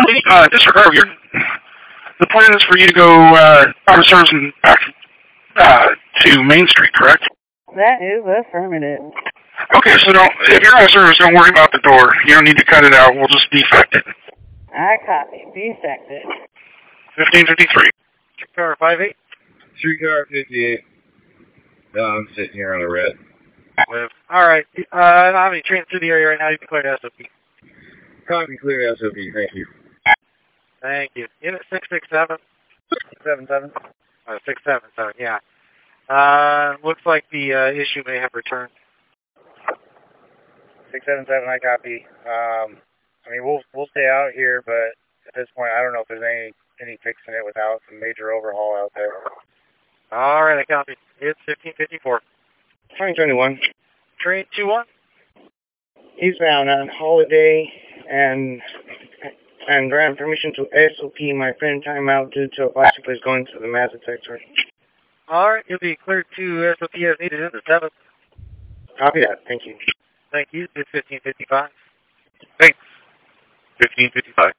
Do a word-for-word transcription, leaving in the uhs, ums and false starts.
uh, disregard your, the plan is for you to go, uh, out of service and back, uh, to Main Street, correct? That is affirmative. Okay, so don't, if you're out of service, don't worry about the door. You don't need to cut it out. We'll just defect it. I copy. Defect it. fifteen fifty-three. Car five eight. Streetcar fifty-eight. No, I'm sitting here on a red. All right. Uh, I don't have any trains through the area right now. You can clear the S O P. Copy, clear S O P. Thank you. Thank you. Unit six six seven. Seven seven. Uh, six seven seven. Yeah. Uh, looks like the uh, issue may have returned. Six seven seven. I copy. Um, I mean, we'll we'll stay out here, but at this point, I don't know if there's any any fixing it without some major overhaul out there. All right, I copy. It's fifteen fifty-four. twenty twenty-one. Train two one. Eastbound on holiday and and grant permission to S O P my friend timeout due to a bicycle is going to the mass detector. All right, you'll be cleared to S O P as needed in the seventh. Copy that. Thank you. Thank you. It's fifteen fifty-five. Thanks. fifteen fifty-five.